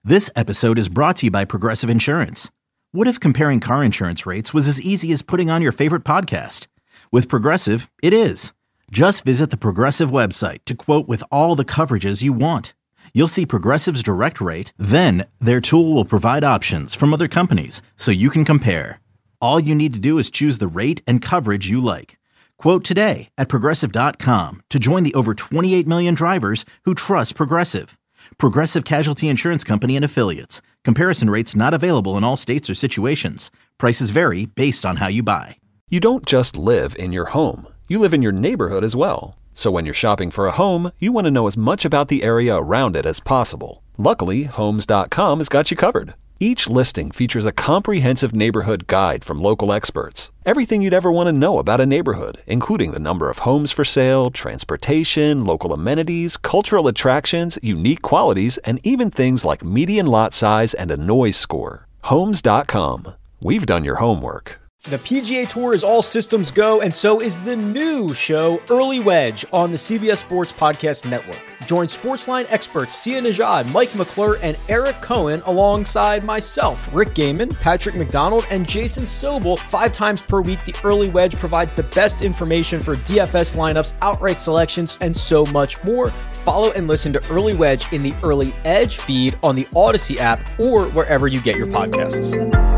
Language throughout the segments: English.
This episode is brought to you by Progressive Insurance. What if comparing car insurance rates was as easy as putting on your favorite podcast? With Progressive, it is. Just visit the Progressive website to quote with all the coverages you want. You'll see Progressive's direct rate, then their tool will provide options from other companies so you can compare. All you need to do is choose the rate and coverage you like. Quote today at Progressive.com to join the over 28 million drivers who trust Progressive. Progressive Casualty Insurance Company and Affiliates. Comparison rates not available in all states or situations. Prices vary based on how you buy. You don't just live in your home. You live in your neighborhood as well. So when you're shopping for a home, you want to know as much about the area around it as possible. Luckily, Homes.com has got you covered. Each listing features a comprehensive neighborhood guide from local experts. Everything you'd ever want to know about a neighborhood, including the number of homes for sale, transportation, local amenities, cultural attractions, unique qualities, and even things like median lot size and a noise score. Homes.com. We've done your homework. The PGA Tour is all systems go, and so is the new show, Early Wedge, on the CBS Sports Podcast Network. Join Sportsline experts Sia Nejad, Mike McClure, and Eric Cohen alongside myself, Rick Gaiman, Patrick McDonald, and Jason Sobel 5 times per week. The Early Wedge provides the best information for DFS lineups, outright selections, and so much more. Follow and listen to Early Wedge in the Early Edge feed on the Odyssey app or wherever you get your podcasts.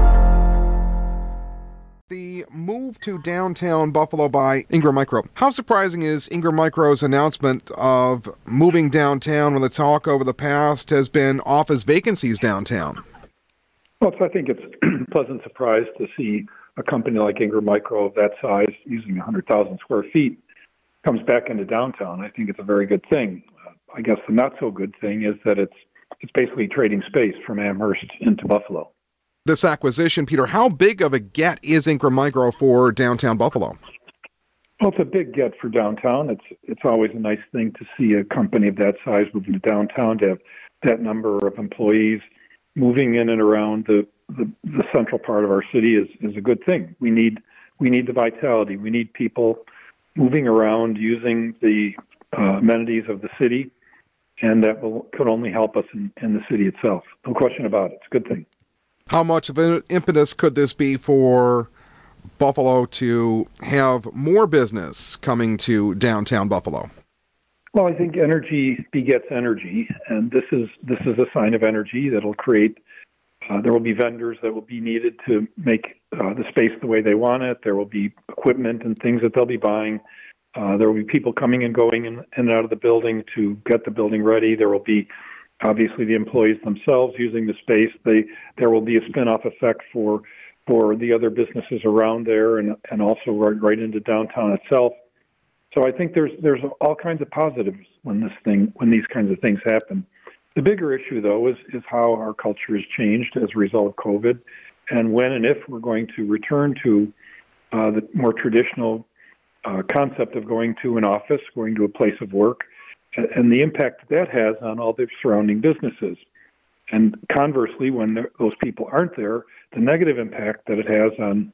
The move to downtown Buffalo by Ingram Micro. How surprising is Ingram Micro's announcement of moving downtown when the talk over the past has been office vacancies downtown? Well, I think it's a pleasant surprise to see a company like Ingram Micro of that size, using 100,000 square feet, comes back into downtown. I think it's a very good thing. I guess the not so good thing is that it's basically trading space from Amherst into Buffalo. This acquisition, Peter, how big of a get is Ingram Micro for downtown Buffalo? Well, it's a big get for downtown. It's always a nice thing to see a company of that size moving to downtown, to have that number of employees moving in and around the central part of our city is a good thing. We need the vitality. We need people moving around, using the amenities of the city, and that could only help us in the city itself. No question about it. It's a good thing. How much of an impetus could this be for Buffalo to have more business coming to downtown Buffalo? Well, I think energy begets energy, and this is a sign of energy that'll create. There will be vendors that will be needed to make the space the way they want it. There will be equipment and things that they'll be buying. There will be people coming and going in and out of the building to get the building ready. There will be obviously the employees themselves using the space. There will be a spin-off effect for the other businesses around there, and also right into downtown itself. So I think there's all kinds of positives when these kinds of things happen. The bigger issue, though, is how our culture has changed as a result of COVID, and when and if we're going to return to the more traditional concept of going to an office, going to a place of work, and the impact that has on all the surrounding businesses. And conversely, when those people aren't there, the negative impact that it has on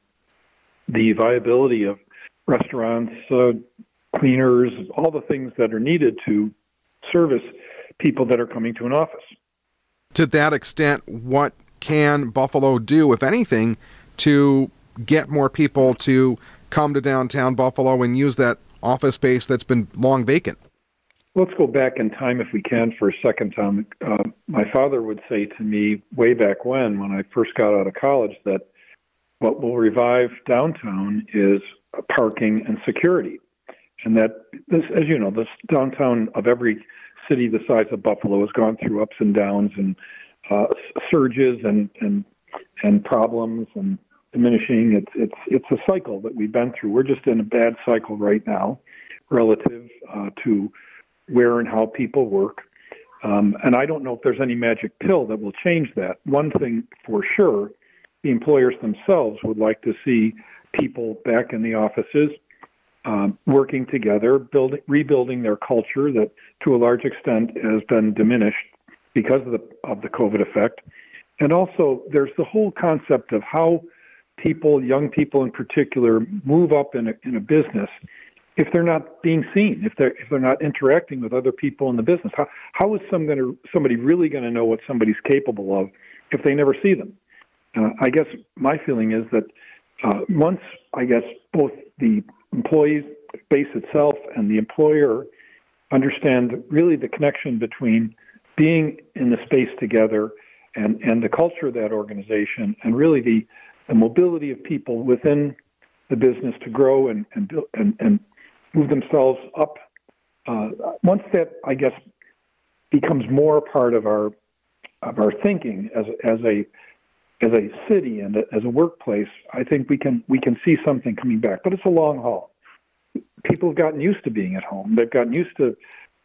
the viability of restaurants, cleaners, all the things that are needed to service people that are coming to an office. To that extent, what can Buffalo do, if anything, to get more people to come to downtown Buffalo and use that office space that's been long vacant? Let's go back in time, if we can, for a second, Tom. My father would say to me way back when I first got out of college, that what will revive downtown is parking and security. And that, this, as you know, this downtown of every city the size of Buffalo has gone through ups and downs and surges and problems and diminishing. It's a cycle that we've been through. We're just in a bad cycle right now relative to where and how people work. And I don't know if there's any magic pill that will change that. One thing for sure, the employers themselves would like to see people back in the offices, working together, rebuilding their culture that to a large extent has been diminished because of the COVID effect. And also there's the whole concept of how people, young people in particular, move up in a business if they're not being seen, if they're not interacting with other people in the business? How is somebody really going to know what somebody's capable of if they never see them? I guess my feeling is that once, I guess, both the employee base itself and the employer understand really the connection between being in the space together and the culture of that organization, and really the mobility of people within the business to grow and move themselves up. Once that, I guess, becomes more part of our thinking as a city and as a workplace, I think we can see something coming back. But it's a long haul. People have gotten used to being at home. They've gotten used to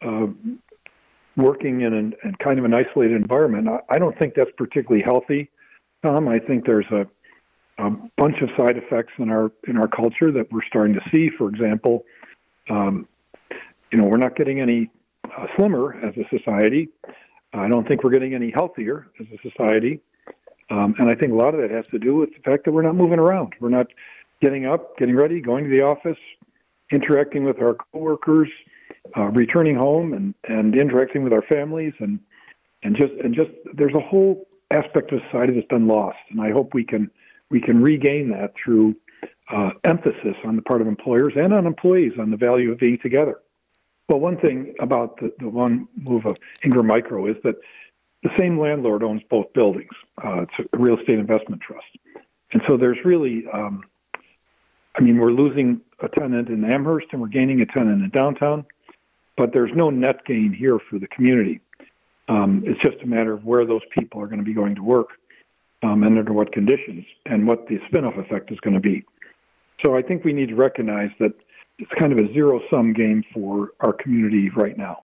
working in kind of an isolated environment. I don't think that's particularly healthy, Tom. I think there's a bunch of side effects in our culture that we're starting to see. For example, we're not getting any slimmer as a society. I don't think we're getting any healthier as a society. And I think a lot of that has to do with the fact that we're not moving around. We're not getting up, getting ready, going to the office, interacting with our coworkers, returning home and interacting with our families, and just there's a whole aspect of society that's been lost. And I hope we can regain that through emphasis on the part of employers and on employees on the value of being together. Well, one thing about the one move of Ingram Micro is that the same landlord owns both buildings. It's a real estate investment trust. And so there's really, we're losing a tenant in Amherst and we're gaining a tenant in downtown, but there's no net gain here for the community. It's just a matter of where those people are going to be going to work and under what conditions and what the spin-off effect is going to be. So I think we need to recognize that it's kind of a zero-sum game for our community right now.